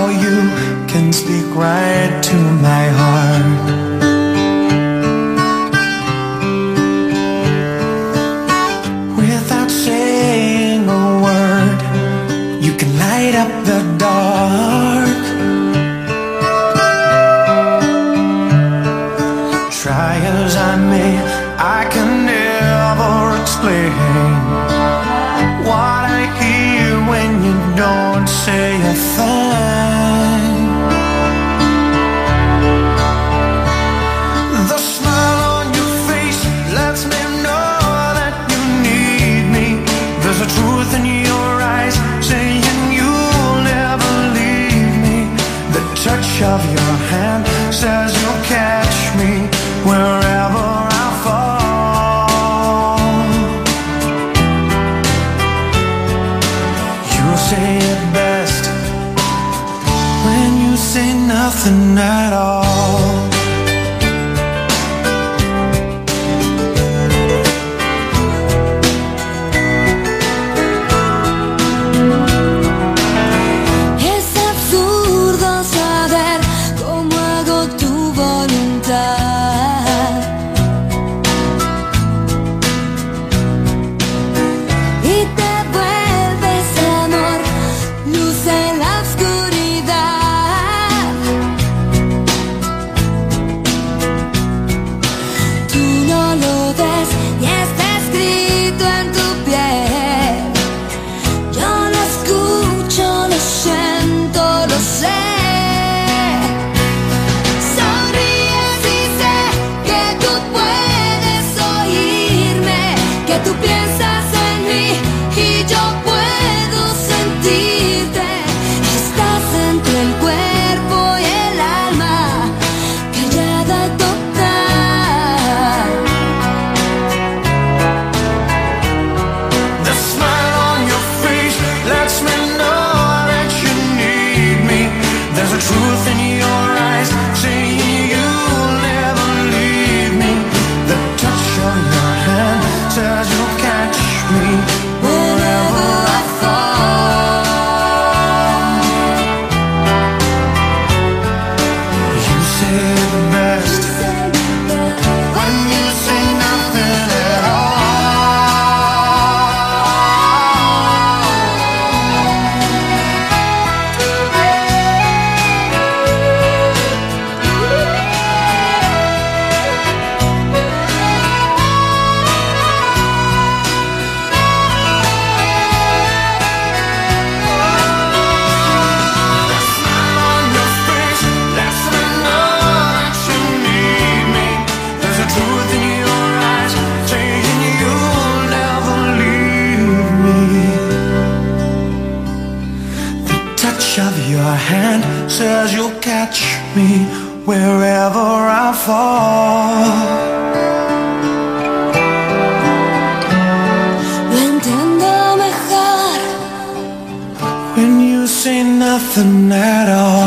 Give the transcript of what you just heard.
how you can speak right to my heart. Without saying a word, you can light up the dark. Try as I may, I can never explain what I hear when you don't say a thing. The smile on your face lets me know that you need me. There's a truth in your eyes saying you'll never leave me. The touch of your hand says you'll catch me wherever I fall. You say it best when you say nothing at all. Says you'll catch me wherever I fall. Lo entiendo mejor when you say nothing at all.